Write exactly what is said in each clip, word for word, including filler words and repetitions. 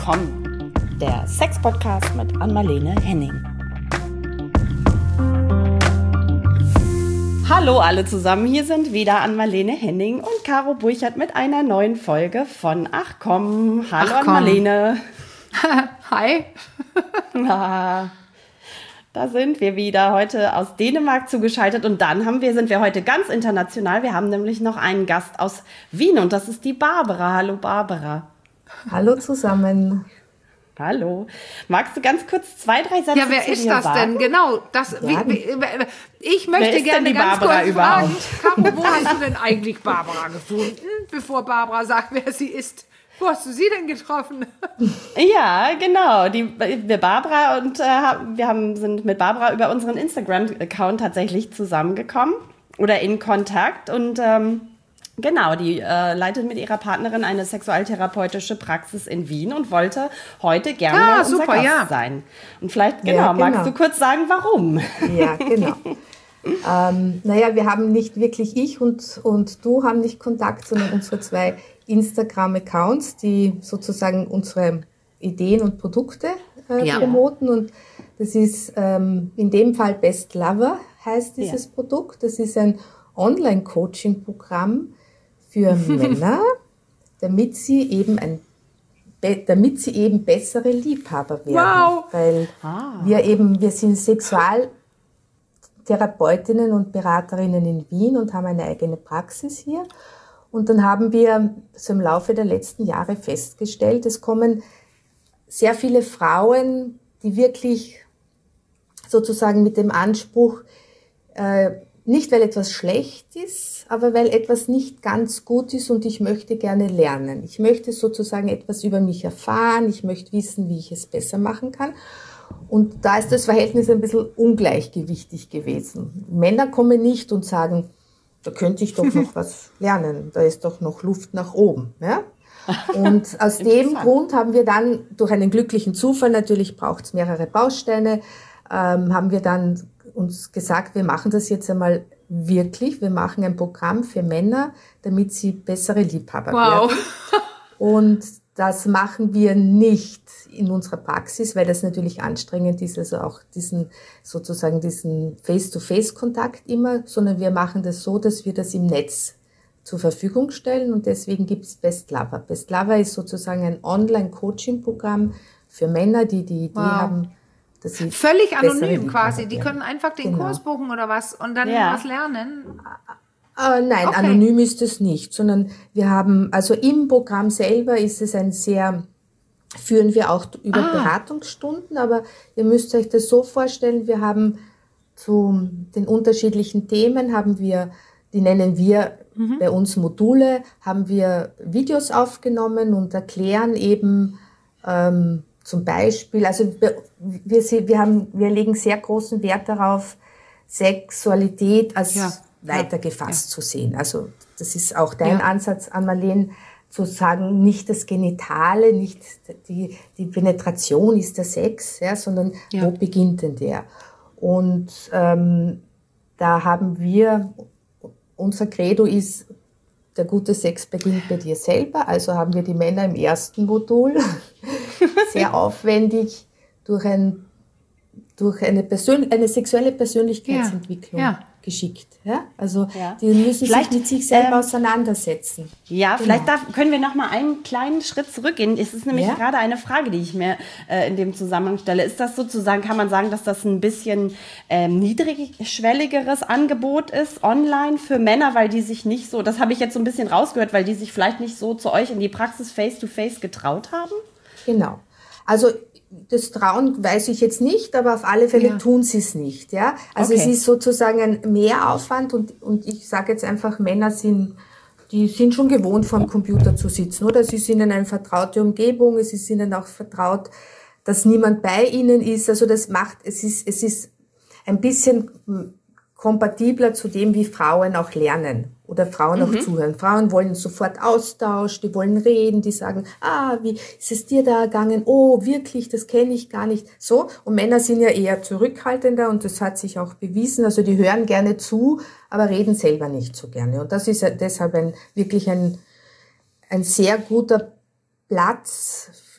Komm, der Sex-Podcast mit Anmalene Henning. Hallo alle zusammen, hier sind wieder Anmalene Henning und Caro Burchert mit einer neuen Folge von Ach komm. Hallo Ach, komm. Anmalene. Hi. Ah, da sind wir wieder, heute aus Dänemark zugeschaltet und dann haben wir, sind wir heute ganz international. Wir haben nämlich noch einen Gast aus Wien und das ist die Barbara. Hallo Barbara. Hallo zusammen. Hallo. Magst du ganz kurz zwei, drei Sätze Ja, wer zu ist dir das sagen? denn? Genau, das, Ja. wie, wie, ich möchte Wer ist gerne denn die ganz Barbara kurz überhaupt? fragen, Caro, wo hast du denn eigentlich Barbara gefunden, bevor Barbara sagt, wer sie ist? Wo hast du sie denn getroffen? Ja, genau. Die, wir Barbara und äh, wir haben, sind mit Barbara über unseren Instagram-Account tatsächlich zusammengekommen oder in Kontakt und ähm, genau, die äh, leitet mit ihrer Partnerin eine sexualtherapeutische Praxis in Wien und wollte heute gerne Ah, mal unser super, Gast ja. sein. Und vielleicht, genau, Ja, genau. magst du kurz sagen, warum? Ja, genau. ähm, naja, wir haben nicht wirklich, ich und, und du haben nicht Kontakt, sondern unsere zwei Instagram-Accounts, die sozusagen unsere Ideen und Produkte äh, Ja. promoten. Und das ist ähm, in dem Fall Best Lover heißt dieses Ja. Produkt. Das ist ein Online-Coaching-Programm für Männer, damit sie eben ein be- damit sie eben bessere Liebhaber werden. Wow. Weil Ah. wir eben, wir sind Sexualtherapeutinnen und Beraterinnen in Wien und haben eine eigene Praxis hier. Und dann haben wir so im Laufe der letzten Jahre festgestellt, es kommen sehr viele Frauen, die wirklich sozusagen mit dem Anspruch, äh, nicht weil etwas schlecht ist, aber weil etwas nicht ganz gut ist und ich möchte gerne lernen. Ich möchte sozusagen etwas über mich erfahren, ich möchte wissen, wie ich es besser machen kann. Und da ist das Verhältnis ein bisschen ungleichgewichtig gewesen. Männer kommen nicht und sagen, da könnte ich doch noch was lernen, da ist doch noch Luft nach oben. Ja? Und aus dem Grund haben wir dann, durch einen glücklichen Zufall, natürlich braucht es mehrere Bausteine, ähm, haben wir dann uns gesagt, wir machen das jetzt einmal wirklich, wir machen ein Programm für Männer, damit sie bessere Liebhaber Wow. werden. Und das machen wir nicht in unserer Praxis, weil das natürlich anstrengend ist, also auch diesen, sozusagen diesen Face-to-Face-Kontakt immer, sondern wir machen das so, dass wir das im Netz zur Verfügung stellen und deswegen gibt es Best Lover. Best Lover ist sozusagen ein Online-Coaching-Programm für Männer, die die Idee Wow. haben, dass sie Völlig bessere anonym Liebhaber quasi. Die werden. können einfach den Genau. Kurs buchen oder was und dann Ja. was lernen. Äh, nein, Okay. anonym ist es nicht, sondern wir haben, also im Programm selber ist es ein sehr, führen wir auch über Ah. Beratungsstunden, aber ihr müsst euch das so vorstellen, wir haben zu den unterschiedlichen Themen, haben wir, die nennen wir Mhm. bei uns Module, haben wir Videos aufgenommen und erklären eben ähm, zum Beispiel, also wir, wir, se- wir, haben, wir legen sehr großen Wert darauf, Sexualität als Ja. weitergefasst Ja. zu sehen. Also das ist auch dein Ja. Ansatz, Anmalene, zu sagen, nicht das Genitale, nicht die, die Penetration ist der Sex, ja, sondern Ja. wo beginnt denn der? Und ähm, da haben wir, unser Credo ist, der gute Sex beginnt bei dir selber. Also haben wir die Männer im ersten Modul sehr aufwendig durch, ein, durch eine, Persön eine sexuelle Persönlichkeitsentwicklung Ja. Ja. geschickt. Ja? Also Ja. die müssen Vielleicht, sich mit sich selber ähm, auseinandersetzen. Ja, Genau. vielleicht darf, können wir noch mal einen kleinen Schritt zurückgehen. Es ist nämlich Ja. gerade eine Frage, die ich mir äh, in dem Zusammenhang stelle. Ist das sozusagen, kann man sagen, dass das ein bisschen ähm, niedrigschwelligeres Angebot ist, online für Männer, weil die sich nicht so, das habe ich jetzt so ein bisschen rausgehört, weil die sich vielleicht nicht so zu euch in die Praxis face-to-face getraut haben? Genau. Also das Trauen weiß ich jetzt nicht, aber auf alle Fälle Ja. tun sie es nicht. Ja? Also Okay. es ist sozusagen ein Mehraufwand und, und ich sage jetzt einfach, Männer sind, die sind schon gewohnt, vor dem Computer zu sitzen, oder? Es ist ihnen eine vertraute Umgebung, es ist ihnen auch vertraut, dass niemand bei ihnen ist. Also das macht, es ist, es ist ein bisschen kompatibler zu dem, wie Frauen auch lernen oder Frauen auch zuhören. Frauen wollen sofort Austausch, die wollen reden, die sagen, ah, wie ist es dir da ergangen? Oh, wirklich, das kenne ich gar nicht. So. Und Männer sind ja eher zurückhaltender und das hat sich auch bewiesen. Also die hören gerne zu, aber reden selber nicht so gerne. Und das ist ja deshalb ein, wirklich ein, ein sehr guter Platz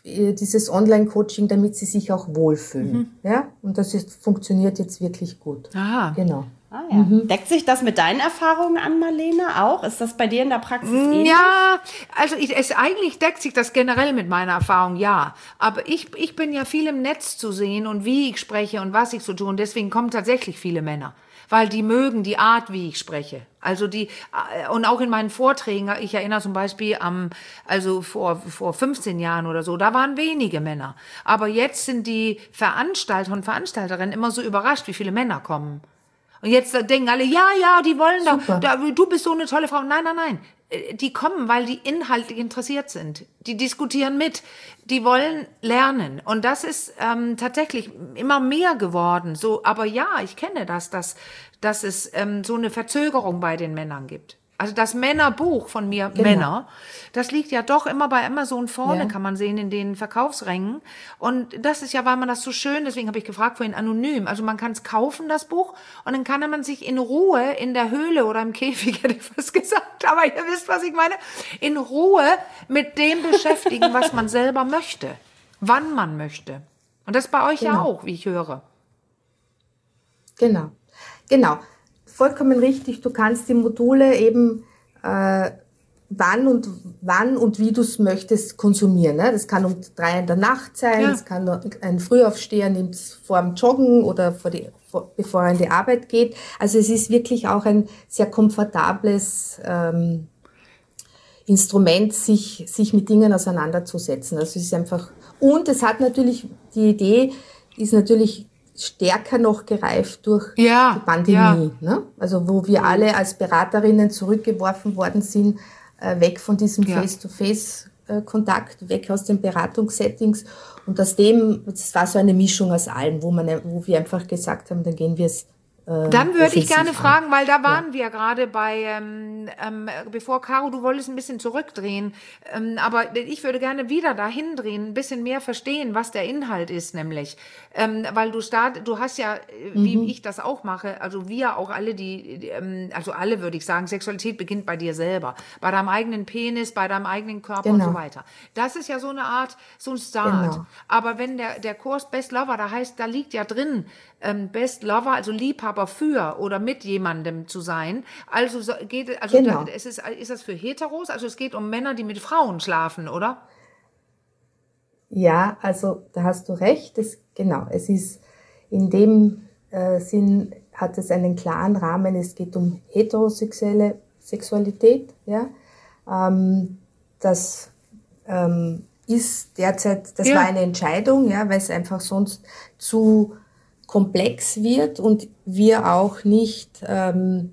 dieses Online-Coaching, damit sie sich auch wohlfühlen. Mhm. Ja? Und das ist, funktioniert jetzt wirklich gut. Aha. Genau. Ah, ja. mhm. Deckt sich das mit deinen Erfahrungen an, Marlene, auch? Ist das bei dir in der Praxis ähnlich? Ja, also ich, es, eigentlich deckt sich das generell mit meiner Erfahrung, ja. Aber ich, ich bin ja viel im Netz zu sehen und wie ich spreche und was ich so tue. Und deswegen kommen tatsächlich viele Männer. Weil die mögen die Art, wie ich spreche. Also die, und auch in meinen Vorträgen, ich erinnere zum Beispiel am, also vor, vor fünfzehn Jahren oder so, da waren wenige Männer. Aber jetzt sind die Veranstalter und Veranstalterinnen immer so überrascht, wie viele Männer kommen. Und jetzt denken alle, ja, ja, die wollen doch, da, du bist so eine tolle Frau. Nein, nein, nein. Die kommen, weil die inhaltlich interessiert sind. Die diskutieren mit. Die wollen lernen. Und das ist ähm, tatsächlich immer mehr geworden. So, aber ja, ich kenne das, dass, dass es ähm, so eine Verzögerung bei den Männern gibt. Also das Männerbuch von mir, genau. Männer, das liegt ja doch immer bei Amazon vorne, ja. Kann man sehen, in den Verkaufsrängen. Und das ist ja, weil man das so schön, deswegen habe ich gefragt vorhin, anonym. Also man kann es kaufen, das Buch, und dann kann man sich in Ruhe in der Höhle oder im Käfig, hätte ich fast gesagt, aber ihr wisst, was ich meine, in Ruhe mit dem beschäftigen, was man selber möchte, wann man möchte. Und das bei euch genau. ja auch, wie ich höre. Genau, genau. Vollkommen richtig, du kannst die Module eben äh, wann und wann und wie du es möchtest konsumieren. Ne? Das kann um drei in der Nacht sein, ja. Das kann ein Frühaufsteher nimmt es vor dem Joggen oder vor die, vor, bevor er in die Arbeit geht. Also es ist wirklich auch ein sehr komfortables ähm, Instrument, sich, sich mit Dingen auseinanderzusetzen. Also es ist einfach, und es hat natürlich, die Idee ist natürlich stärker noch gereift durch ja, die Pandemie, ja. ne? Also wo wir alle als Beraterinnen zurückgeworfen worden sind, äh, weg von diesem ja. Face-to-Face-Kontakt, weg aus den Beratungssettings, und aus dem, das war so eine Mischung aus allem, wo man, wo wir einfach gesagt haben, dann gehen wir es Dann würde ich gerne fragen, weil da waren ja. wir gerade bei, ähm, ähm, bevor Caro, du wolltest ein bisschen zurückdrehen, ähm, aber ich würde gerne wieder dahin drehen, ein bisschen mehr verstehen, was der Inhalt ist, nämlich, ähm, weil du start, du hast ja, wie mhm. ich das auch mache, also wir auch alle, die, die ähm, also alle würde ich sagen, Sexualität beginnt bei dir selber, bei deinem eigenen Penis, bei deinem eigenen Körper genau. und so weiter. Das ist ja so eine Art, so ein Start. Genau. Aber wenn der, der Kurs Best Lover, da heißt, da liegt ja drin, ähm, Best Lover, also Liebhaber für oder mit jemandem zu sein. Also so geht also genau. da, ist es ist das für Heteros? Also es geht um Männer, die mit Frauen schlafen, oder? Ja, also da hast du recht. Das, genau, es ist in dem äh, Sinn hat es einen klaren Rahmen. Es geht um heterosexuelle Sexualität. Ja, ähm, das ähm, ist derzeit. Das ja. war eine Entscheidung, ja, weil es einfach sonst zu komplex wird und wir auch nicht ähm,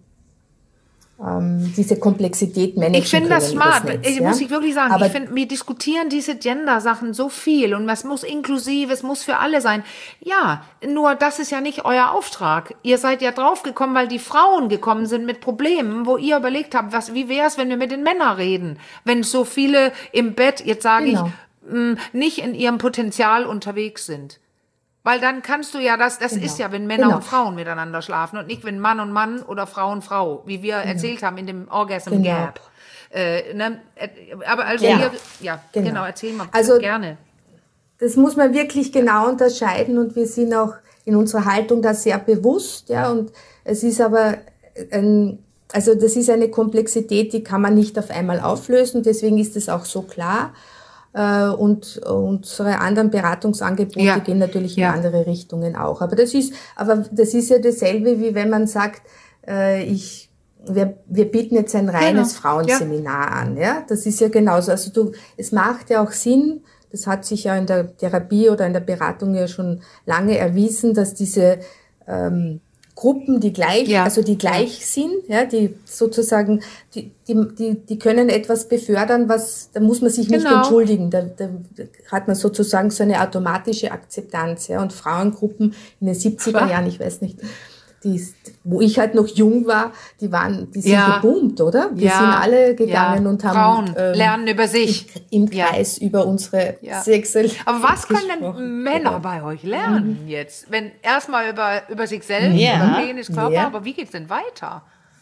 ähm, diese Komplexität managen Ich finde das smart, Netz, ich, ja? muss ich wirklich sagen. Aber ich finde, wir diskutieren diese Gender-Sachen so viel und es muss inklusiv, es muss für alle sein. Ja, nur das ist ja nicht euer Auftrag. Ihr seid ja draufgekommen, weil die Frauen gekommen sind mit Problemen, wo ihr überlegt habt, was, wie wäre es, wenn wir mit den Männern reden? Wenn so viele im Bett, jetzt sage genau. ich, mh, nicht in ihrem Potenzial unterwegs sind. Weil dann kannst du ja, das das genau. ist ja, wenn Männer genau. und Frauen miteinander schlafen und nicht, wenn Mann und Mann oder Frau und Frau, wie wir genau. erzählt haben in dem Orgasm genau. Gap. Äh, ne? Aber also ja. hier, ja, genau. genau, erzähl mal also, gerne. Das muss man wirklich genau unterscheiden und wir sind auch in unserer Haltung da sehr bewusst, ja, und es ist aber ein, also das ist eine Komplexität, die kann man nicht auf einmal auflösen, deswegen ist es auch so klar. Und unsere anderen Beratungsangebote ja. gehen natürlich in ja. andere Richtungen auch. Aber das ist, aber das ist ja dasselbe, wie wenn man sagt, äh, ich, wir, wir bieten jetzt ein reines genau. Frauenseminar ja. an, ja. Das ist ja genauso. Also du, es macht ja auch Sinn, das hat sich ja in der Therapie oder in der Beratung ja schon lange erwiesen, dass diese, ähm, Gruppen, die gleich, ja. also die gleich ja. sind, ja, die sozusagen, die, die, die, die können etwas befördern, was, da muss man sich nicht genau. entschuldigen, da, da hat man sozusagen so eine automatische Akzeptanz, ja, und Frauengruppen in den siebziger Jahren, ich weiß nicht, die, wo ich halt noch jung war, die waren, die sind ja. geboomt, oder? Wir ja. sind alle gegangen ja. und haben Frauen ähm, lernen über sich im, im Kreis ja. über unsere ja. Sexualität. Aber was können denn Männer genau. bei euch lernen mhm. jetzt? Wenn erstmal über über sich selbst, ja. über Penis, Körper, ja. aber wie geht's denn weiter?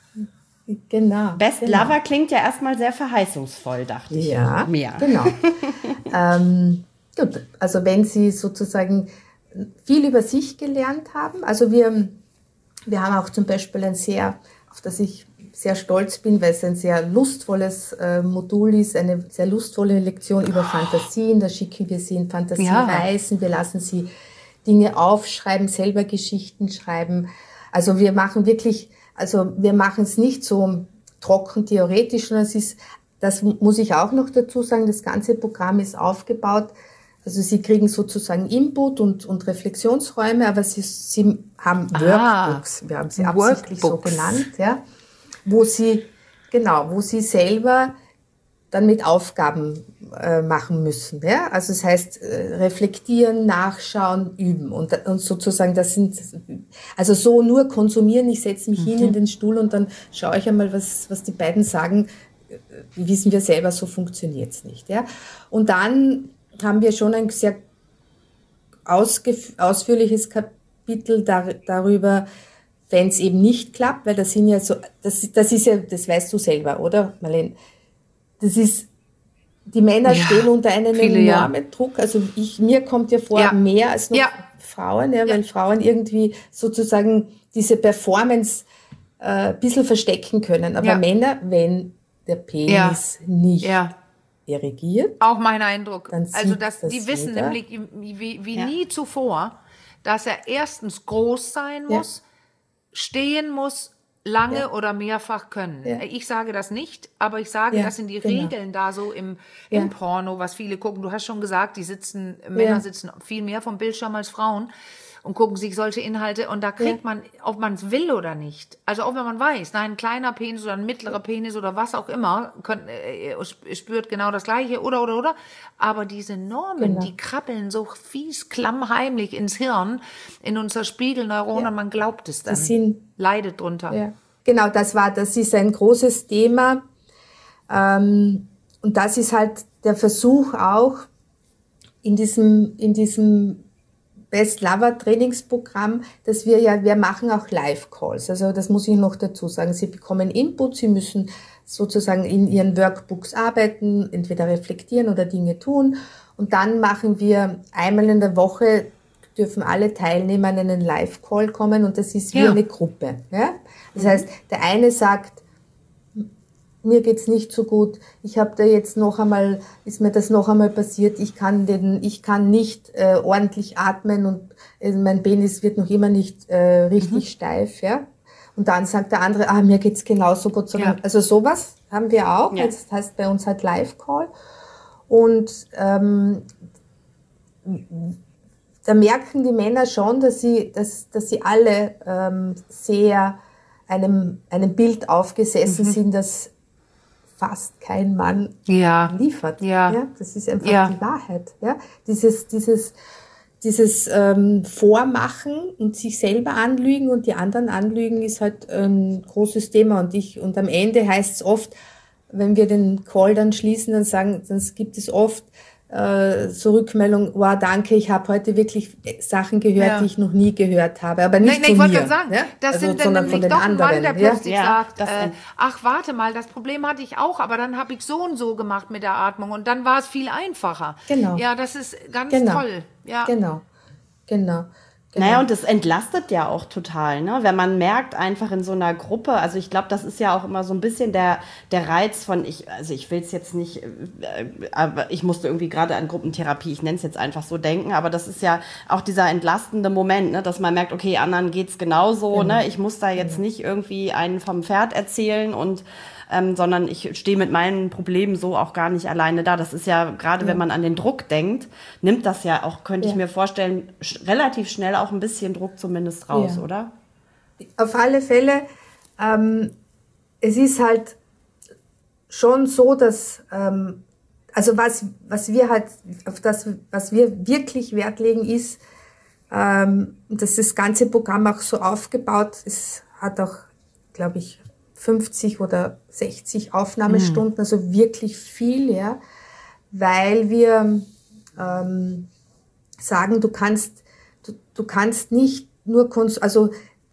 Genau. Best genau. Lover klingt ja erstmal sehr verheißungsvoll, dachte ich. Ja, mir. genau. ähm, Gut, also wenn Sie sozusagen viel über sich gelernt haben, also wir, wir haben auch zum Beispiel ein sehr, auf das ich sehr stolz bin, weil es ein sehr lustvolles äh, Modul ist, eine sehr lustvolle Lektion über Fantasien. Da schicken wir Sie in Fantasiereisen, ja. Wir lassen Sie Dinge aufschreiben, selber Geschichten schreiben. Also wir machen wirklich, also wir machen es nicht so trocken theoretisch, sondern es ist, das muss ich auch noch dazu sagen, das ganze Programm ist aufgebaut. Also Sie kriegen sozusagen Input und, und Reflexionsräume, aber Sie, Sie haben ah, Workbooks, wir haben sie absichtlich Workbooks. so genannt, ja, wo Sie, genau, wo Sie selber dann mit Aufgaben äh, machen müssen, ja. Also das heißt, äh, reflektieren, nachschauen, üben und, und sozusagen das sind, also so nur konsumieren, ich setze mich mhm. hin in den Stuhl und dann schaue ich einmal, was, was die beiden sagen, wissen wir selber, so funktioniert's nicht, ja. Und dann haben wir schon ein sehr ausgef- ausführliches Kapitel dar- darüber, wenn es eben nicht klappt, weil das sind ja so, das, das ist ja, das weißt du selber, oder, Marlene? Das ist, die Männer ja, stehen unter einem viele, enormen ja. Druck. Also ich, mir kommt ja vor, ja. mehr als nur ja. Frauen, ja, weil ja. Frauen irgendwie sozusagen diese Performance äh, ein bisschen verstecken können. Aber ja. Männer, wenn der Penis ja. nicht ja. erigiert. Auch mein Eindruck. Also dass das die wissen jeder. nämlich wie, wie ja. nie zuvor, dass er erstens groß sein muss, ja. stehen muss, lange ja. oder mehrfach können. Ja. Ich sage das nicht, aber ich sage, ja, das sind die genau. Regeln da so im, im ja. Porno, was viele gucken. Du hast schon gesagt, die sitzen, Männer ja. sitzen viel mehr vom Bildschirm als Frauen und gucken sich solche Inhalte und da kriegt ja. man, ob man es will oder nicht, also auch wenn man weiß, nein, ein kleiner Penis oder ein mittlerer Penis oder was auch immer, könnt, äh, spürt genau das Gleiche oder, oder, oder, aber diese Normen, genau. die krabbeln so fies, klammheimlich ins Hirn, in unser Spiegelneuron ja. und man glaubt es dann, sind, leidet drunter. Ja. Genau, das war, das ist ein großes Thema ähm, und das ist halt der Versuch auch in diesem, in diesem Best Lover Trainingsprogramm, dass wir ja, wir machen auch Live-Calls. Also das muss ich noch dazu sagen. Sie bekommen Input, Sie müssen sozusagen in Ihren Workbooks arbeiten, entweder reflektieren oder Dinge tun. Und dann machen wir einmal in der Woche, dürfen alle Teilnehmer in einen Live-Call kommen und das ist wie ja. eine Gruppe. Ja? Das heißt, der eine sagt, mir geht's nicht so gut, ich habe da jetzt noch einmal, ist mir das noch einmal passiert, ich kann den, ich kann nicht äh, ordentlich atmen und äh, mein Penis wird noch immer nicht äh, richtig mhm. steif, ja. Und dann sagt der andere, ah, mir geht's genauso gut. So ja. Also sowas haben wir auch, ja. das heißt bei uns halt Live-Call. Und ähm, da merken die Männer schon, dass sie, dass, dass sie alle ähm, sehr einem, einem Bild aufgesessen mhm. sind, dass fast kein Mann ja. liefert. Ja. Ja, das ist einfach ja. die Wahrheit. Ja, dieses, dieses, dieses ähm, Vormachen und sich selber anlügen und die anderen anlügen ist halt ein großes Thema. Und ich und am Ende heißt es oft, wenn wir den Call dann schließen, dann sagen, dann gibt es oft äh, so Rückmeldung, wow, danke, ich habe heute wirklich Sachen gehört, ja. die ich noch nie gehört habe, aber nicht nein, nein, von mir. Ich wollte gerade sagen, ja? das also, sind dann nämlich doch ein Mann, der plötzlich ja? sagt, ja, äh, ach, warte mal, das Problem hatte ich auch, aber dann habe ich so und so gemacht mit der Atmung und dann war es viel einfacher. Genau. Ja, das ist ganz genau. toll. Ja. Genau, genau. Genau. Naja, und das entlastet ja auch total, ne? Wenn man merkt einfach in so einer Gruppe, also ich glaube, das ist ja auch immer so ein bisschen der, der Reiz von, ich, also ich will es jetzt nicht, äh, aber ich musste irgendwie gerade an Gruppentherapie, ich nenne es jetzt einfach so, denken, aber das ist ja auch dieser entlastende Moment, ne? Dass man merkt, okay, anderen geht's genauso, mhm. ne? Ich muss da jetzt mhm. nicht irgendwie einen vom Pferd erzählen und Ähm, sondern ich stehe mit meinen Problemen so auch gar nicht alleine da. Das ist ja, gerade ja. wenn man an den Druck denkt, nimmt das ja auch, könnte ja. ich mir vorstellen, sch- relativ schnell auch ein bisschen Druck zumindest raus, ja. oder? Auf alle Fälle, ähm, es ist halt schon so, dass, ähm, also was, was wir halt, auf das, was wir wirklich Wert legen, ist, ähm, dass das ganze Programm auch so aufgebaut ist, hat auch, glaube ich, fünfzig oder sechzig Aufnahmestunden, mhm. also wirklich viel, ja, weil wir ähm, sagen, du kannst, du, du kannst nicht nur, kons- also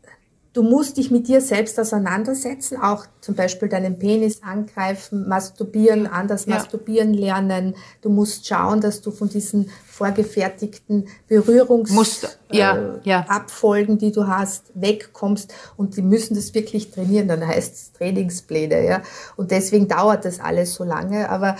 du musst dich mit dir selbst auseinandersetzen, auch zum Beispiel deinen Penis angreifen, masturbieren, anders ja. masturbieren lernen. Du musst schauen, dass du von diesen vorgefertigten Berührungsabfolgen, ja, äh, ja. die du hast, wegkommst. Und die müssen das wirklich trainieren. Dann heißt es Trainingspläne, ja. Und deswegen dauert das alles so lange. Aber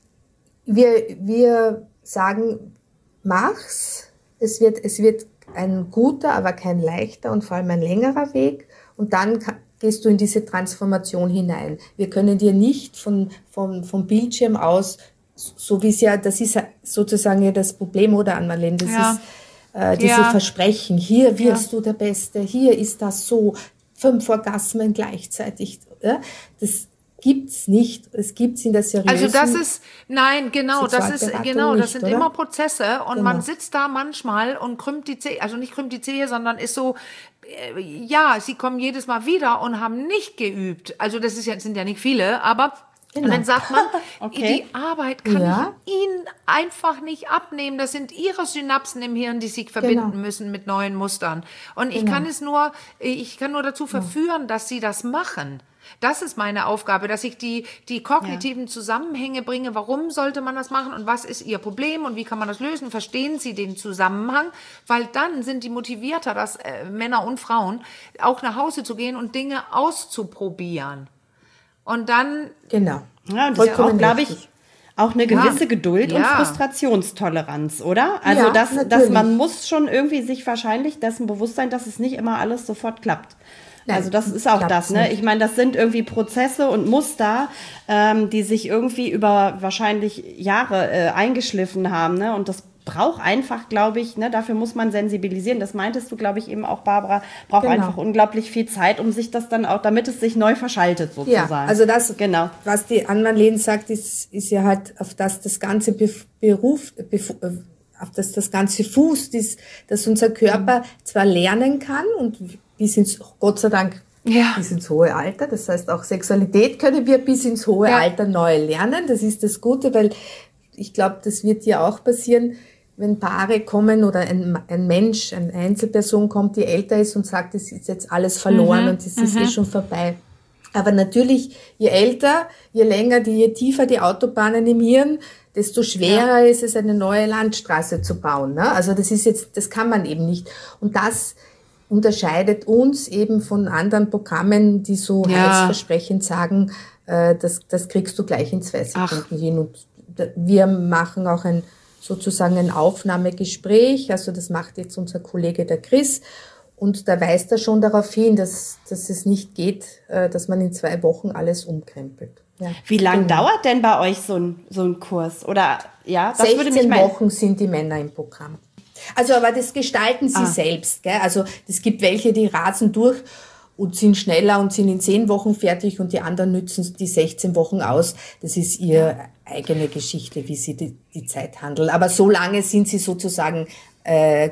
wir, wir sagen, mach's. Es wird, es wird ein guter, aber kein leichter und vor allem ein längerer Weg. Und dann gehst du in diese Transformation hinein. Wir können dir nicht von, von, vom Bildschirm aus, so wie es ja, das ist sozusagen ja das Problem, oder Ann-Marlene, das ja. ist äh, diese ja. Versprechen. Hier wirst ja. du der Beste, hier ist das so, fünf Orgasmen gleichzeitig. Ja? Das gibt's nicht. Es gibt's in der seriösen. Also das ist, nein, genau, das ist, genau, das nicht, sind oder? Immer Prozesse und genau. man sitzt da manchmal und krümmt die Zehe, also nicht krümmt die Zehe, sondern ist so, äh, ja, sie kommen jedes Mal wieder und haben nicht geübt. Also das ist ja, sind ja nicht viele, aber genau. Und dann sagt man, okay. die Arbeit kann ja. ich Ihnen einfach nicht abnehmen. Das sind Ihre Synapsen im Hirn, die sich verbinden genau. müssen mit neuen Mustern. Und ich genau. kann es nur, ich kann nur dazu verführen, ja. dass Sie das machen. Das ist meine Aufgabe, dass ich die, die kognitiven ja. Zusammenhänge bringe. Warum sollte man das machen und was ist Ihr Problem und wie kann man das lösen? Verstehen Sie den Zusammenhang? Weil dann sind die motivierter, dass äh, Männer und Frauen auch nach Hause zu gehen und Dinge auszuprobieren. Und dann... Genau. Ja, und das ist auch, glaube ich, auch eine gewisse ja. Geduld ja. und Frustrationstoleranz, oder? Also, ja, dass, dass man muss schon irgendwie sich wahrscheinlich dessen bewusst sein, dass es nicht immer alles sofort klappt. Nein, also das ist auch das, ne? Nicht. Ich meine, das sind irgendwie Prozesse und Muster, ähm, die sich irgendwie über wahrscheinlich Jahre äh, eingeschliffen haben, ne? Und das braucht einfach, glaube ich, ne? Dafür muss man sensibilisieren. Das meintest du, glaube ich, eben auch, Barbara, braucht genau. einfach unglaublich viel Zeit, um sich das dann auch, damit es sich neu verschaltet sozusagen. Ja, also das, genau. was die Ann-Marlene sagt, ist, ist ja halt, auf das das ganze Bef- Beruf, Bef- auf das das ganze fußt, ist, dass unser Körper mhm. zwar lernen kann und bis ins, Gott sei Dank, ja. bis ins hohe Alter. Das heißt, auch Sexualität können wir bis ins hohe ja. Alter neu lernen. Das ist das Gute, weil ich glaube, das wird ja auch passieren, wenn Paare kommen oder ein, ein Mensch, eine Einzelperson kommt, die älter ist und sagt, es ist jetzt alles verloren mhm. und es ist mhm. eh schon vorbei. Aber natürlich, je älter, je länger, die, je tiefer die Autobahnen im Hirn, desto schwerer ja. ist es, eine neue Landstraße zu bauen. Ne? Also das ist jetzt, das kann man eben nicht. Und das unterscheidet uns eben von anderen Programmen, die so ja. heilsversprechend sagen, äh, das, das kriegst du gleich in zwei Sekunden Ach. hin. Und wir machen auch ein sozusagen ein Aufnahmegespräch, also das macht jetzt unser Kollege der Chris, und da weist er schon darauf hin, dass, dass es nicht geht, äh, dass man in zwei Wochen alles umkrempelt. Ja. Wie lang genau. dauert denn bei euch so ein, so ein Kurs? Oder ja, das sechzehn würde mich mal Wochen sind die Männer im Programm. Also, aber das gestalten sie ah. selbst, gell? Also, es gibt welche, die rasen durch und sind schneller und sind in zehn Wochen fertig und die anderen nützen die sechzehn Wochen aus. Das ist ihre eigene Geschichte, wie sie die, die Zeit handeln. Aber so lange sind sie sozusagen äh,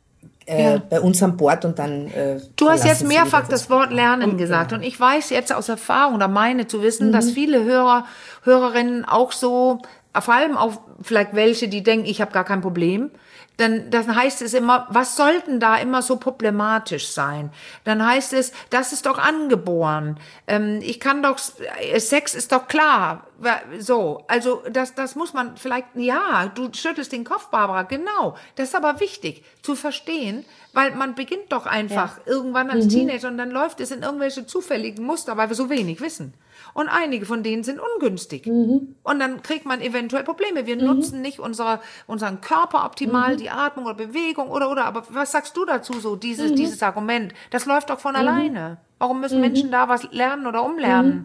äh, ja. bei uns an Bord und dann... Äh, du hast jetzt mehrfach das, das Wort Lernen gesagt, und ich weiß jetzt aus Erfahrung oder meine zu wissen, mhm. dass viele Hörer, Hörerinnen auch so, vor allem auch vielleicht welche, die denken, ich habe gar kein Problem, dann, dann heißt es immer, was sollten da immer so problematisch sein? Dann heißt es, das ist doch angeboren. Ähm, ich kann doch, Sex ist doch klar. So, also das, das muss man vielleicht, ja, du schüttelst den Kopf, Barbara, genau. Das ist aber wichtig zu verstehen, weil man beginnt doch einfach ja. irgendwann als mhm. Teenager und dann läuft es in irgendwelche zufälligen Muster, weil wir so wenig wissen. Und einige von denen sind ungünstig. Mhm. Und dann kriegt man eventuell Probleme. Wir mhm. nutzen nicht unsere, unseren Körper optimal, mhm. die Atmung oder Bewegung oder, oder. Aber was sagst du dazu so, dieses, mhm. dieses Argument? Das läuft doch von mhm. alleine. Warum müssen mhm. Menschen da was lernen oder umlernen?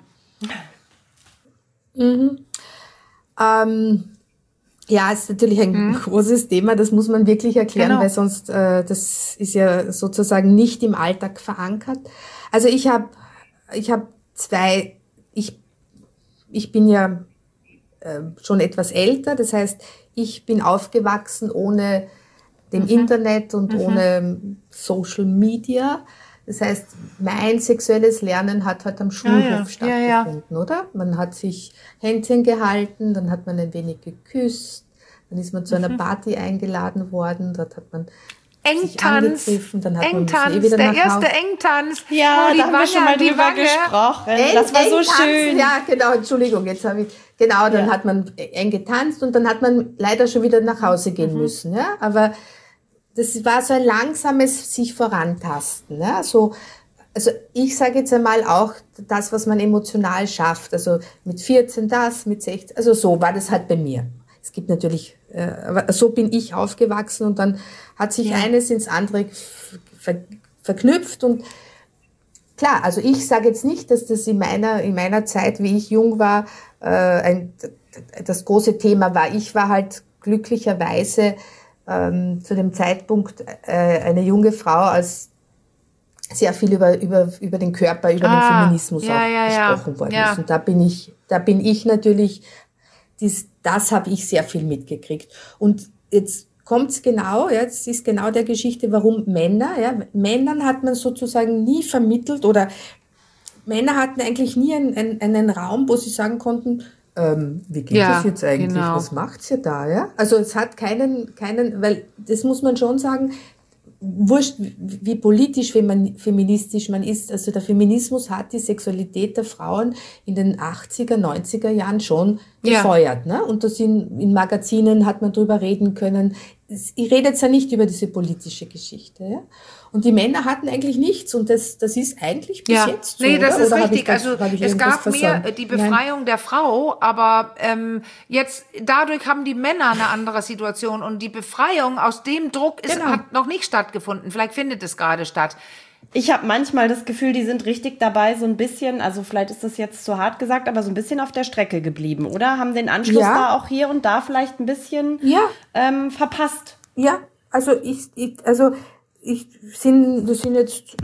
Mhm. Mhm. Ähm, ja, ist natürlich ein mhm. großes Thema. Das muss man wirklich erklären, genau. weil sonst, äh, das ist ja sozusagen nicht im Alltag verankert. Also ich habe, ich habe zwei Ich, ich bin ja äh, schon etwas älter, das heißt, ich bin aufgewachsen ohne dem mhm. Internet und mhm. ohne Social Media. Das heißt, mein sexuelles Lernen hat halt am Schulhof ja, ja. stattgefunden, ja, ja. oder? Man hat sich Händchen gehalten, dann hat man ein wenig geküsst, dann ist man zu einer Party eingeladen worden, dort hat man Engtanz, dann hat Engtanz, man eh wieder der nach erste Hause. Engtanz. Ja, oh, da haben wir schon mal drüber gesprochen. Eng, das war eng so tanzen, schön. Ja, genau, Entschuldigung, jetzt habe ich, genau, dann ja. hat man eng getanzt und dann hat man leider schon wieder nach Hause gehen mhm. müssen, ja, aber das war so ein langsames sich vorantasten, ja, so, also ich sage jetzt einmal auch das, was man emotional schafft, also mit vierzehn das, mit sechzehn, also so war das halt bei mir. Es gibt natürlich, äh, aber so bin ich aufgewachsen und dann hat sich ja. eines ins andere ver- verknüpft und klar, also ich sage jetzt nicht, dass das in meiner, in meiner Zeit, wie ich jung war, äh, ein, das große Thema war. Ich war halt glücklicherweise ähm, zu dem Zeitpunkt äh, eine junge Frau, als sehr viel über, über, über den Körper, über ah, den Feminismus ja, auch ja, gesprochen ja. worden ja. ist. Und da bin ich, da bin ich natürlich, dies, das habe ich sehr viel mitgekriegt. Und jetzt kommt's genau, ja, jetzt ist genau der Geschichte, warum Männer, ja, Männern hat man sozusagen nie vermittelt oder Männer hatten eigentlich nie einen, einen, einen Raum, wo sie sagen konnten, ähm, wie geht ja, das jetzt eigentlich, genau. was macht's ihr da, ja? Also es hat keinen, keinen, weil das muss man schon sagen, wurscht, wie politisch, feministisch man ist. Also der Feminismus hat die Sexualität der Frauen in den achtziger, neunziger Jahren schon gefeuert. Ja. Ne? Und das in, in Magazinen hat man drüber reden können. Ich rede jetzt ja nicht über diese politische Geschichte. Ja? Und die Männer hatten eigentlich nichts. Und das, das ist eigentlich bis ja. jetzt so. Nee, das oder? ist oder richtig. Das, also es gab versäumt? mehr die Befreiung Nein. der Frau, aber ähm, jetzt dadurch haben die Männer eine andere Situation. Und die Befreiung aus dem Druck ist, genau. hat noch nicht stattgefunden. Vielleicht findet es gerade statt. Ich habe manchmal das Gefühl, die sind richtig dabei, so ein bisschen, also vielleicht ist das jetzt zu hart gesagt, aber so ein bisschen auf der Strecke geblieben, oder? Haben den Anschluss ja. da auch hier und da vielleicht ein bisschen ja. ähm, verpasst. Ja, also ich, ich also ich sind, das sind jetzt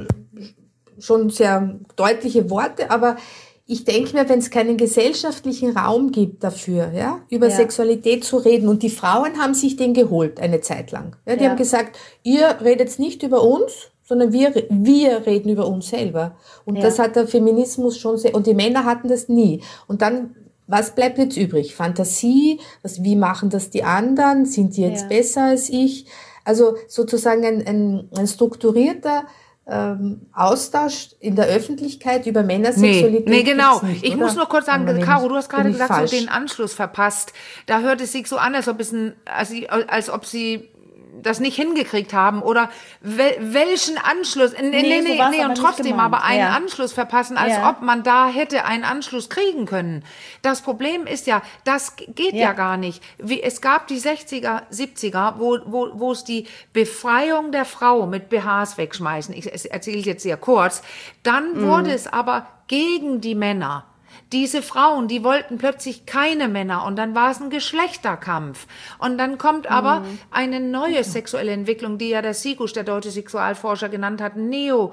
schon sehr deutliche Worte, aber ich denke mir, wenn es keinen gesellschaftlichen Raum gibt dafür, ja, über ja. Sexualität zu reden, und die Frauen haben sich den geholt eine Zeit lang. Ja, die ja. haben gesagt, ihr redet nicht über uns, sondern wir, wir reden über uns selber. Und ja. das hat der Feminismus schon sehr, und die Männer hatten das nie. Und dann, was bleibt jetzt übrig? Fantasie, was, wie machen das die anderen? Sind die jetzt ja. besser als ich? Also sozusagen ein, ein, ein strukturierter ähm, Austausch in der Öffentlichkeit über Männersexualität. Nee, nee genau. Nicht, ich oder? muss nur kurz sagen, Caro, du hast gerade gesagt, falsch. so den Anschluss verpasst. Da hört es sich so an, als ob es ein, als, als ob sie das nicht hingekriegt haben oder wel, welchen Anschluss, nee, nee, nee, nee, nee und trotzdem aber einen ja. Anschluss verpassen, als ja. ob man da hätte einen Anschluss kriegen können. Das Problem ist ja, das geht ja, ja gar nicht. Wie, es gab die sechziger, siebziger, wo, wo, wo es die Befreiung der Frau mit B Hs wegschmeißen, ich erzähle jetzt sehr kurz, dann mhm. wurde es aber gegen die Männer. Diese Frauen, die wollten plötzlich keine Männer und dann war es ein Geschlechterkampf. Und dann kommt aber mhm. eine neue sexuelle Entwicklung, die ja der Sigusch, der deutsche Sexualforscher, genannt hat,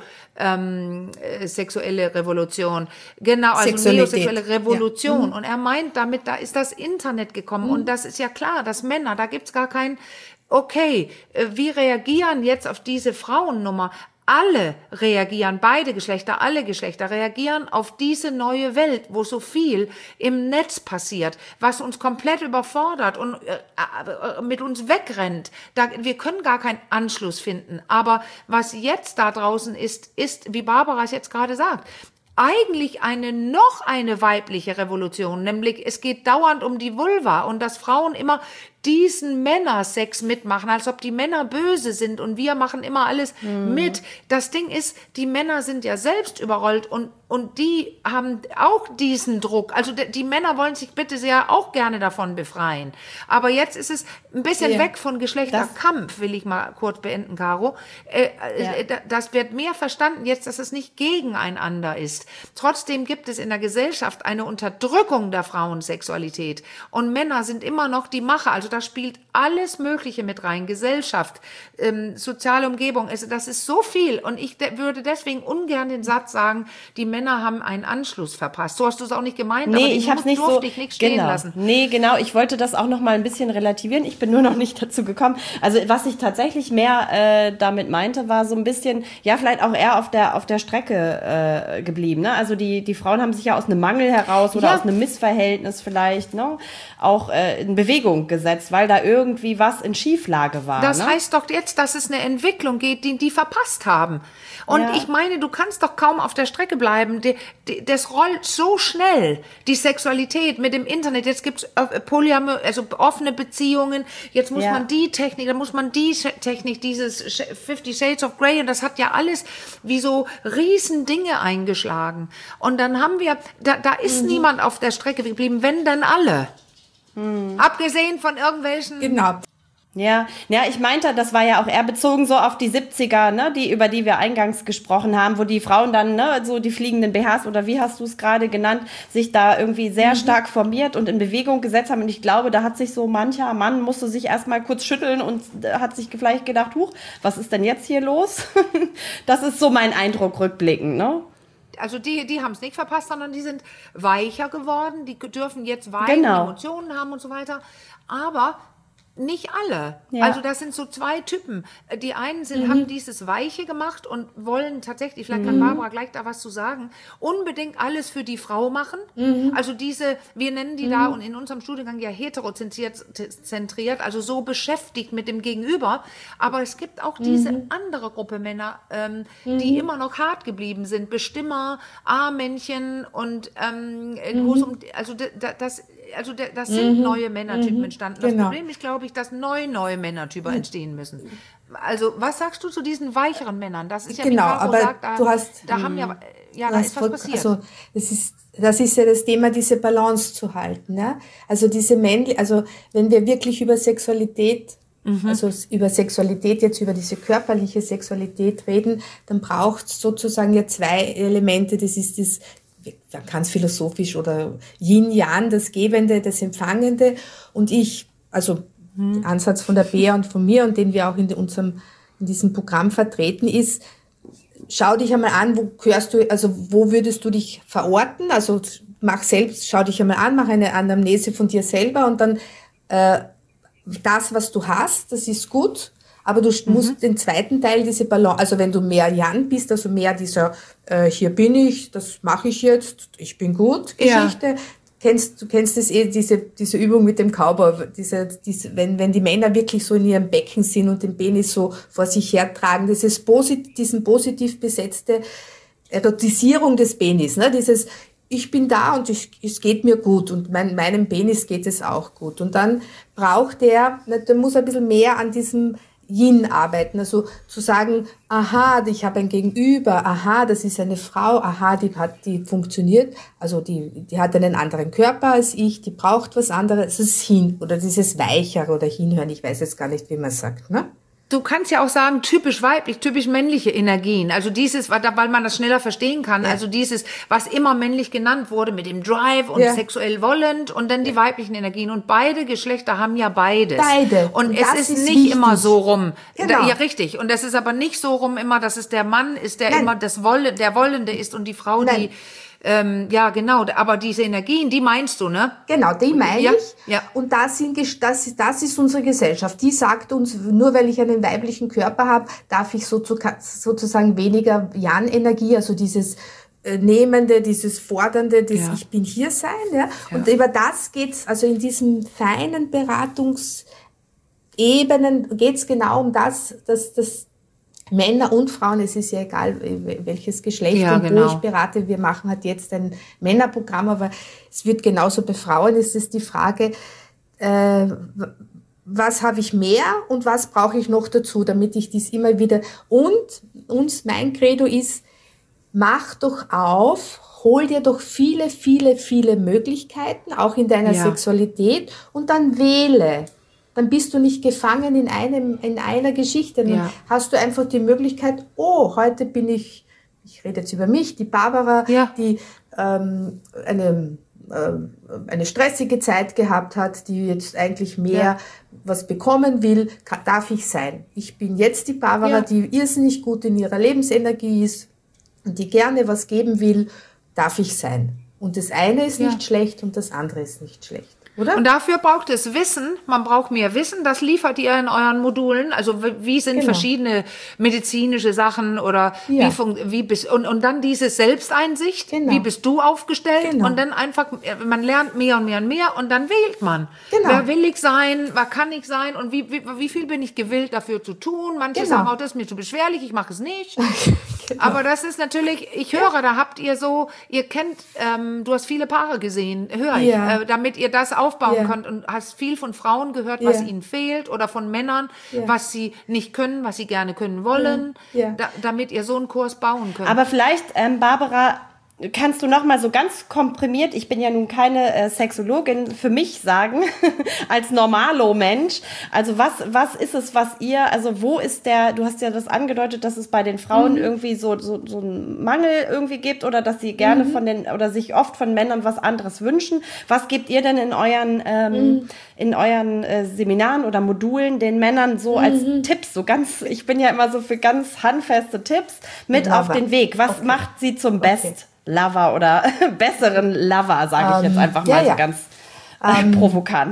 neo-sexuelle ähm, Revolution. Genau, also neosexuelle Revolution. Ja. Und er meint damit, da ist das Internet gekommen. Mhm. Und das ist ja klar, dass Männer, da gibt's gar kein, okay, wie reagieren jetzt auf diese Frauennummer? Alle reagieren, beide Geschlechter, alle Geschlechter reagieren auf diese neue Welt, wo so viel im Netz passiert, was uns komplett überfordert und äh, mit uns wegrennt. Da, wir können gar keinen Anschluss finden. Aber was jetzt da draußen ist, ist, wie Barbara es jetzt gerade sagt, eigentlich eine noch eine weibliche Revolution, nämlich es geht dauernd um die Vulva und dass Frauen immer diesen Männersex mitmachen, als ob die Männer böse sind und wir machen immer alles mhm. mit. Das Ding ist, die Männer sind ja selbst überrollt und und die haben auch diesen Druck. Also die, die Männer wollen sich bitte sehr auch gerne davon befreien. Aber jetzt ist es ein bisschen ja. weg von Geschlechterkampf, das will ich mal kurz beenden, Caro. Äh, ja. Das wird mehr verstanden jetzt, dass es nicht gegeneinander ist. Trotzdem gibt es in der Gesellschaft eine Unterdrückung der Frauensexualität. Und Männer sind immer noch die Macher. Also da spielt alles Mögliche mit rein. Gesellschaft, ähm, soziale Umgebung. Also das ist so viel. Und ich de- würde deswegen ungern den Satz sagen, die Männer haben einen Anschluss verpasst. So hast du es auch nicht gemeint, nee, aber die ich hab's nicht durfte so, ich nicht stehen genau. lassen. Nee, genau. Ich wollte das auch noch mal ein bisschen relativieren. Ich bin nur noch nicht dazu gekommen. Also was ich tatsächlich mehr äh, damit meinte, war so ein bisschen, ja, vielleicht auch eher auf der auf der Strecke äh, geblieben. Ne? Also die die Frauen haben sich ja aus einem Mangel heraus oder ja. aus einem Missverhältnis vielleicht ne, auch äh, in Bewegung gesetzt. gesetzt, weil da irgendwie was in Schieflage war. Das ne? heißt doch jetzt, dass es eine Entwicklung geht, die die verpasst haben. Und Ja. ich meine, du kannst doch kaum auf der Strecke bleiben. Die, die, das rollt so schnell. Die Sexualität mit dem Internet. Jetzt gibt's äh, Polyamor, also offene Beziehungen. Jetzt muss Ja. man die Technik, dann muss man die Sch- Technik, dieses Sh- Fifty Shades of Grey. Und das hat ja alles wie so riesen Dinge eingeschlagen. Und dann haben wir, da, da ist Mhm. niemand auf der Strecke geblieben, wenn dann alle. Mhm. Abgesehen von irgendwelchen... Genau. Ja, ja, ich meinte, das war ja auch eher bezogen so auf die siebziger, ne, die, über die wir eingangs gesprochen haben, wo die Frauen dann, ne, so die fliegenden B Hs oder wie hast du es gerade genannt, sich da irgendwie sehr mhm. stark formiert und in Bewegung gesetzt haben. Und ich glaube, da hat sich so mancher Mann, musste sich erstmal kurz schütteln und hat sich vielleicht gedacht, huch, was ist denn jetzt hier los? Das ist so mein Eindruck rückblickend, ne? Also die, die haben es nicht verpasst, sondern die sind weicher geworden, die dürfen jetzt weine, Genau. Emotionen haben und so weiter. Aber nicht alle. Ja. Also das sind so zwei Typen. Die einen sind, Mhm. haben dieses Weiche gemacht und wollen tatsächlich, vielleicht kann Mhm. Barbara gleich da was zu sagen, unbedingt alles für die Frau machen. Mhm. Also diese, wir nennen die Mhm. da und in unserem Studiengang ja heterozentriert, zentriert, also so beschäftigt mit dem Gegenüber. Aber es gibt auch diese Mhm. andere Gruppe Männer, ähm, Mhm. die immer noch hart geblieben sind. Bestimmer, A-Männchen und ähm, Mhm. wo es um, also d- d- das Also da- das sind Mhm. neue Männertypen Mhm. entstanden. Das Genau. Problem ist, glaube ich, dass neue, neue Männertypen entstehen müssen. Also was sagst du zu diesen weicheren Männern? Das ist ja, Genau, wie Caro aber sagt, da, du hast- da haben ja, ja, Du da hast ist was voll- passiert. Also das ist, das ist ja das Thema, diese Balance zu halten. Ja? Also diese männliche, also wenn wir wirklich über Sexualität, also über Sexualität, jetzt über diese körperliche Sexualität reden, dann braucht es sozusagen ja zwei Elemente. Das ist das, man kann es philosophisch oder Yin-Yang, das Gebende, das Empfangende. Und ich, also der Ansatz von der Bea und von mir und den wir auch in unserem, in diesem Programm vertreten ist, schau dich einmal an, wo gehörst du, also wo würdest du dich verorten? Also mach selbst, schau dich einmal an, mach eine Anamnese von dir selber und dann äh, das, was du hast, das ist gut, aber du mhm. musst den zweiten Teil, diese Balance, also wenn du mehr Jan bist, also mehr dieser äh, hier bin ich, das mache ich jetzt, ich bin gut Geschichte. Ja. Kennst, du kennst das eh, diese, diese Übung mit dem Cowboy, diese, diese, wenn, wenn die Männer wirklich so in ihrem Becken sind und den Penis so vor sich hertragen, dieses posit, diesen positiv besetzte Erotisierung des Penis, ne, dieses, ich bin da und ich, es geht mir gut und mein, meinem Penis geht es auch gut. Und dann braucht der, der muss ein bisschen mehr an diesem Yin arbeiten, also zu sagen, aha, ich habe ein Gegenüber, aha, das ist eine Frau, aha, die hat, die funktioniert, also die, die hat einen anderen Körper als ich, die braucht was anderes, das ist hin, oder dieses Weichere oder Hinhören, ich weiß jetzt gar nicht, wie man sagt, ne? Du kannst ja auch sagen, typisch weiblich, typisch männliche Energien. Also dieses, weil man das schneller verstehen kann. Ja. Also dieses, was immer männlich genannt wurde mit dem Drive und ja. sexuell wollend und dann die weiblichen Energien. Und beide Geschlechter haben ja beides. Beide. Und, und es ist, ist nicht wichtig. Immer so rum. Genau. Ja, richtig. Und es ist aber nicht so rum immer, dass es der Mann ist, der Nein. immer das Wolle, der Wollende ist und die Frau, Nein. die... Ähm, ja, genau, aber diese Energien, die meinst du, ne? Genau, die meine ja, ich. Ja. Und das, sind, das, das ist unsere Gesellschaft. Die sagt uns, nur weil ich einen weiblichen Körper habe, darf ich sozusagen weniger Jan-Energie, also dieses äh, Nehmende, dieses Fordernde, das ja. Ich bin hier sein. Ja? Ja. Und über das geht's, also in diesen feinen Beratungsebenen geht's genau um das, dass das Männer und Frauen, es ist ja egal, welches Geschlecht ja, und genau. wo ich berate. Wir machen halt jetzt ein Männerprogramm, aber es wird genauso bei Frauen. Es ist die Frage, äh, was habe ich mehr und was brauche ich noch dazu, damit ich dies immer wieder... Und uns, mein Credo ist, mach doch auf, hol dir doch viele, viele, viele Möglichkeiten, auch in deiner ja. Sexualität, und dann wähle. Dann bist du nicht gefangen in einem, in einer Geschichte. Dann ja. hast du einfach die Möglichkeit, oh, heute bin ich, ich rede jetzt über mich, die Barbara, ja. die ähm, eine, äh, eine stressige Zeit gehabt hat, die jetzt eigentlich mehr ja. was bekommen will, kann, darf ich sein. Ich bin jetzt die Barbara, ja. die irrsinnig gut in ihrer Lebensenergie ist und die gerne was geben will, darf ich sein. Und das eine ist ja. nicht schlecht und das andere ist nicht schlecht. Oder? Und dafür braucht es Wissen, man braucht mehr Wissen, das liefert ihr in euren Modulen, also wie sind genau. verschiedene medizinische Sachen oder ja. wie, fun- wie bist, und, und dann diese Selbsteinsicht, genau. wie bist du aufgestellt genau. und dann einfach, man lernt mehr und mehr und mehr und dann wählt man. Genau. Wer will ich sein, wer kann ich sein und wie, wie, wie viel bin ich gewillt dafür zu tun, manche genau. sagen, oh, das ist mir zu beschwerlich, ich mache es nicht. genau. Aber das ist natürlich, ich höre, da habt ihr so, ihr kennt, ähm, du hast viele Paare gesehen, höre ich, ja. äh, damit ihr das auch aufbauen yeah. könnt und hast viel von Frauen gehört, was yeah. ihnen fehlt oder von Männern, yeah. was sie nicht können, was sie gerne können wollen, yeah. da, damit ihr so einen Kurs bauen könnt. Aber vielleicht, ähm, Barbara, kannst du noch mal so ganz komprimiert, ich bin ja nun keine äh, Sexologin, für mich sagen, als Normalo-Mensch, also was was ist es, was ihr, also wo ist der, du hast ja das angedeutet, dass es bei den Frauen mhm. irgendwie so, so so einen Mangel irgendwie gibt oder dass sie gerne mhm. von den, oder sich oft von Männern was anderes wünschen. Was gebt ihr denn in euren ähm, mhm. in euren äh, Seminaren oder Modulen den Männern so mhm. als Tipps, so ganz, ich bin ja immer so für ganz handfeste Tipps mit Lover. Auf den Weg. Was okay. macht sie zum Best? Okay. Lover oder besseren Lover, sage ich um, jetzt einfach mal ja, ja. so ganz um, provokant.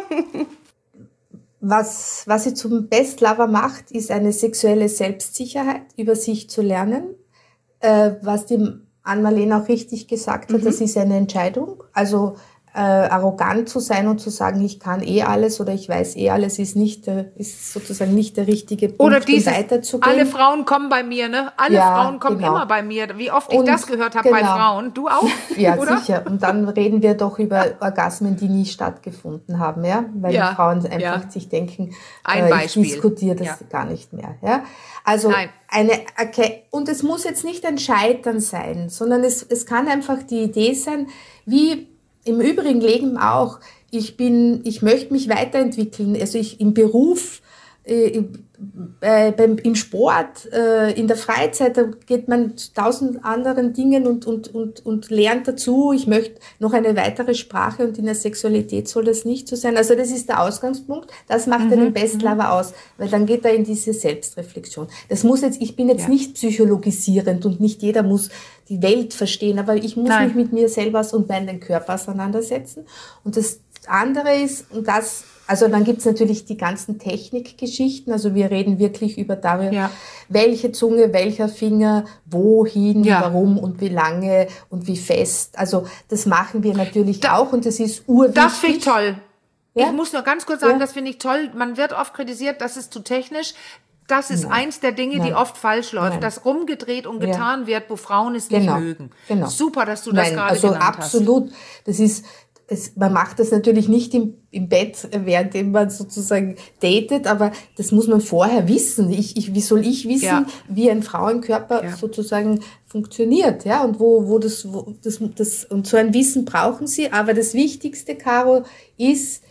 was, was sie zum Best Lover macht, ist eine sexuelle Selbstsicherheit, über sich zu lernen. Äh, was die Ann-Marlene auch richtig gesagt hat, mhm. das ist eine Entscheidung. Also äh, arrogant zu sein und zu sagen, ich kann eh alles oder ich weiß eh alles, ist nicht der, ist sozusagen nicht der richtige Punkt, oder dieses, um weiterzugehen. Alle Frauen kommen bei mir, ne? Alle ja, Frauen kommen genau. immer bei mir. Wie oft ich und das gehört habe genau. bei Frauen. Du auch? Ja, oder? Sicher. Und dann reden wir doch über Orgasmen, die nie stattgefunden haben, ja? Weil ja. die Frauen einfach ja. sich denken, Ein äh, Beispiel. ich diskutiere das ja. gar nicht mehr, ja? Also Nein. eine, okay, und es muss jetzt nicht ein Scheitern sein, sondern es, es kann einfach die Idee sein, wie im übrigen Leben auch, ich bin, ich möchte mich weiterentwickeln, also ich im Beruf, äh, äh, beim, im Sport, äh, in der Freizeit, da geht man zu tausend anderen Dingen und, und, und, und lernt dazu, ich möchte noch eine weitere Sprache und in der Sexualität soll das nicht so sein. Also das ist der Ausgangspunkt, das macht mhm. einen Best Lover aus, weil dann geht er in diese Selbstreflexion. Das muss jetzt, ich bin jetzt ja. nicht psychologisierend und nicht jeder muss die Welt verstehen, aber ich muss Nein. mich mit mir selber und meinen Körper auseinandersetzen. Und das andere ist, und das, also dann gibt's natürlich die ganzen Technikgeschichten, also wir reden wirklich über darüber, ja. welche Zunge, welcher Finger, wohin, ja. warum und wie lange und wie fest. Also das machen wir natürlich da, auch und das ist urwichtig. Das finde ich toll. Ja? Ich muss nur ganz kurz sagen, ja. das finde ich toll. Man wird oft kritisiert, das ist zu technisch. Das ist Nein. eins der Dinge, Nein. die oft falsch läuft, Nein. dass rumgedreht und getan ja. wird, wo Frauen es genau. nicht mögen. Genau. Super, dass du das Nein, gerade also genannt hast. Absolut. Das ist, es, man macht das natürlich nicht im, im Bett, während man sozusagen datet, aber das muss man vorher wissen. Ich, ich, wie soll ich wissen, ja. wie ein Frauenkörper ja. sozusagen funktioniert, ja, und wo, wo das, wo das, das, und so ein Wissen brauchen sie. Aber das Wichtigste, Caro, ist,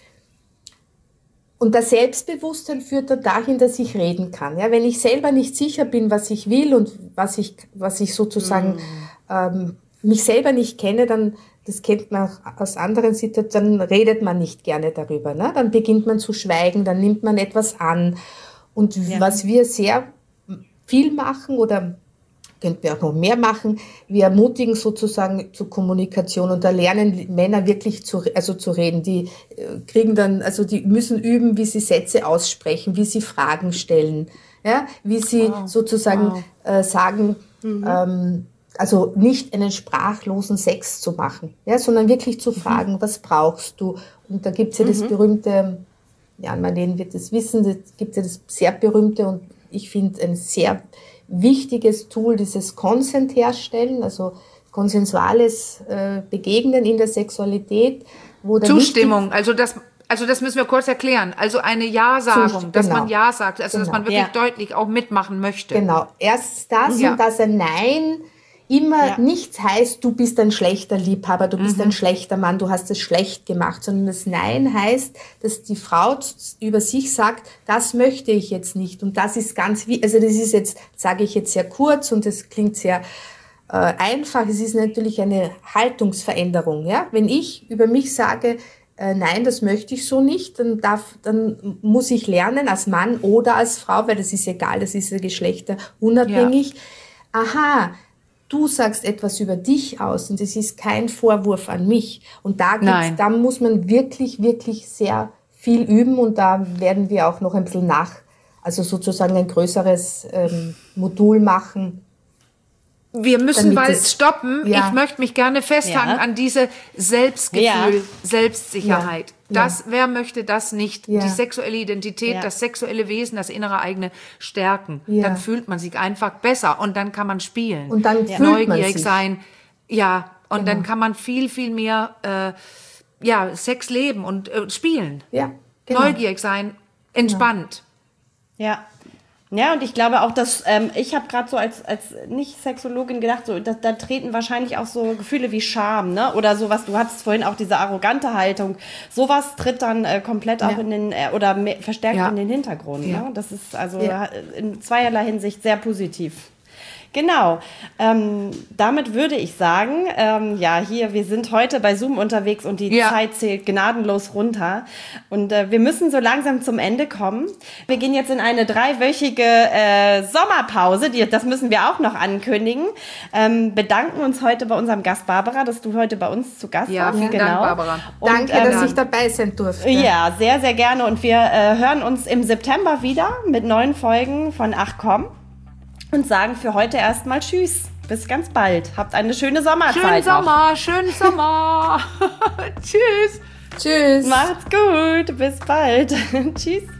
und das Selbstbewusstsein führt dann dahin, dass ich reden kann. Ja, wenn ich selber nicht sicher bin, was ich will und was ich, was ich sozusagen mm. ähm, mich selber nicht kenne, dann, das kennt man auch aus anderen Situationen, dann redet man nicht gerne darüber. Ne? Dann beginnt man zu schweigen, dann nimmt man etwas an. Und ja. was wir sehr viel machen oder könnten wir auch noch mehr machen. Wir ermutigen sozusagen zur Kommunikation und da lernen Männer wirklich zu, also zu reden. Die kriegen dann, also die müssen üben, wie sie Sätze aussprechen, wie sie Fragen stellen, ja, wie sie wow. sozusagen wow. Äh, sagen, mhm. ähm, also nicht einen sprachlosen Sex zu machen, ja, sondern wirklich zu fragen, mhm. was brauchst du? Und da gibt's ja mhm. das berühmte, ja, Marlene wird das wissen, da gibt's ja das sehr berühmte und ich finde ein sehr wichtiges Tool, dieses Consent herstellen, also konsensuales äh, Begegnen in der Sexualität. Wo der Zustimmung, also das, also das müssen wir kurz erklären. Also eine Ja-Sagung, Zust- dass genau. man Ja sagt, also genau. dass man wirklich ja. deutlich auch mitmachen möchte. Genau, erst das ja. und dass ein Nein immer ja. nichts heißt, du bist ein schlechter Liebhaber, du bist mhm. ein schlechter Mann, du hast es schlecht gemacht, sondern das Nein heißt, dass die Frau über sich sagt, das möchte ich jetzt nicht und das ist ganz wie, also das ist jetzt, sage ich jetzt sehr kurz und das klingt sehr äh, einfach, es ist natürlich eine Haltungsveränderung, ja, wenn ich über mich sage, äh, nein, das möchte ich so nicht, dann darf, dann muss ich lernen als Mann oder als Frau, weil das ist egal, das ist ja geschlechterunabhängig, ja. aha, du sagst etwas über dich aus und es ist kein Vorwurf an mich. Und da geht's, da muss man wirklich, wirklich sehr viel üben und da werden wir auch noch ein bisschen nach, also sozusagen ein größeres ähm, Modul machen. Wir müssen bald stoppen. Ja. Ich möchte mich gerne festhalten Ja. an diese Selbstgefühl, Ja. Selbstsicherheit. Ja. Das, wer möchte das nicht? Ja. Die sexuelle Identität, Ja. das sexuelle Wesen, das innere eigene stärken. Ja. Dann fühlt man sich einfach besser und dann kann man spielen. Und dann ja. fühlt man neugierig sich. sein. Ja, und Genau. dann kann man viel, viel mehr äh, ja, Sex leben und äh, spielen. Ja, genau. Neugierig sein, entspannt. Ja. Ja, und ich glaube auch, dass ähm, ich habe gerade so als als Nicht-Sexologin gedacht, so da, da treten wahrscheinlich auch so Gefühle wie Scham, ne? Oder sowas, du hattest vorhin auch diese arrogante Haltung. Sowas tritt dann äh, komplett auch Ja. in den, äh, oder mehr, verstärkt Ja. in den Hintergrund. Ja. Ne? Das ist also Ja. in zweierlei Hinsicht sehr positiv. Genau. Ähm, damit würde ich sagen, ähm, ja, hier, wir sind heute bei Zoom unterwegs und die Ja. Zeit zählt gnadenlos runter. Und äh, wir müssen so langsam zum Ende kommen. Wir gehen jetzt in eine dreiwöchige äh, Sommerpause. Die, das müssen wir auch noch ankündigen. Ähm, bedanken uns heute bei unserem Gast Barbara, dass du heute bei uns zu Gast Ja, warst. vielen genau. Dank, Barbara. Und, Danke, ähm, dass ich dabei sein durfte. ja, sehr, sehr gerne. Und wir äh, hören uns im September wieder mit neuen Folgen von Ach komm und sagen für heute erstmal Tschüss. Bis ganz bald. Habt eine schöne Sommerzeit. Schönen noch. Sommer, schönen Sommer. Tschüss. Tschüss. Macht's gut. Bis bald. Tschüss.